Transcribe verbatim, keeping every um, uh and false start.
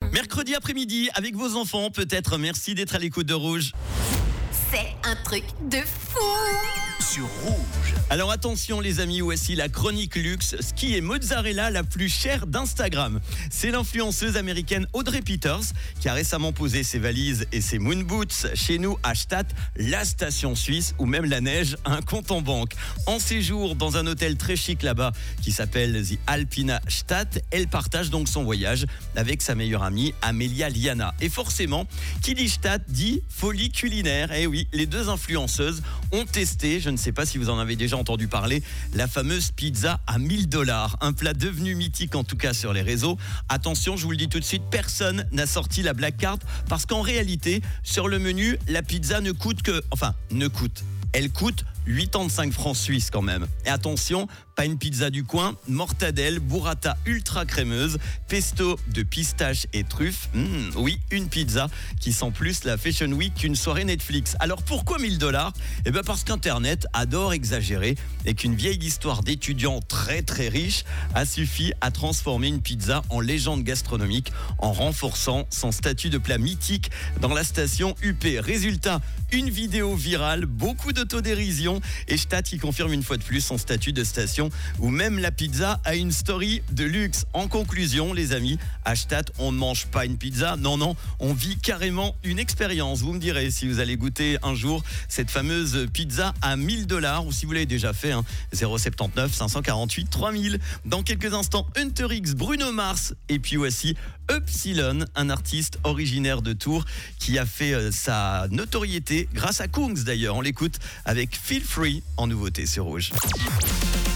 Mercredi après-midi, avec vos enfants, peut-être. Merci d'être à l'écoute de Rouge. C'est un truc de fou. Sur Rouge. Alors attention les amis, voici la chronique luxe. Ce qui est mozzarella la plus chère d'Instagram. C'est l'influenceuse américaine Audrey Peters qui a récemment posé ses valises et ses moon boots chez nous à Stad, la station suisse où même la neige a un compte en banque. En séjour dans un hôtel très chic là-bas qui s'appelle The Alpina Stad, elle partage donc son voyage avec sa meilleure amie Amelia Liana. Et forcément, qui dit Stad dit folie culinaire. Et oui, les deux influenceuses ont testé, je ne sais pas si vous en avez déjà entendu parler, la fameuse pizza à mille dollars. Un plat devenu mythique en tout cas sur les réseaux. Attention, je vous le dis tout de suite, personne n'a sorti la black card parce qu'en réalité, sur le menu, la pizza ne coûte que... Enfin, ne coûte... Elle coûte quatre-vingt-quinze francs suisses quand même. Et attention, pas une pizza du coin, mortadelle, burrata ultra crémeuse, pesto de pistache et truffes. Mmh, oui, une pizza qui sent plus la Fashion Week qu'une soirée Netflix. Alors pourquoi mille dollars ? Eh bien parce qu'Internet adore exagérer et qu'une vieille histoire d'étudiants très très riches a suffi à transformer une pizza en légende gastronomique en renforçant son statut de plat mythique dans la station U P. Résultat, une vidéo virale, beaucoup d'autodérision et Stad qui confirme une fois de plus son statut de station où même la pizza a une story de luxe. En conclusion, les amis, à Stad, on ne mange pas une pizza, non, non, on vit carrément une expérience. Vous me direz si vous allez goûter un jour cette fameuse pizza à mille dollars ou si vous l'avez déjà fait, hein, zéro sept neuf cinq cent quarante-huit trois mille. Dans quelques instants, Hunter X, Bruno Mars et puis voici Upsilon, un artiste originaire de Tours qui a fait euh, sa notoriété grâce à Kungs d'ailleurs. On l'écoute avec Feel Free en nouveauté sur Rouge.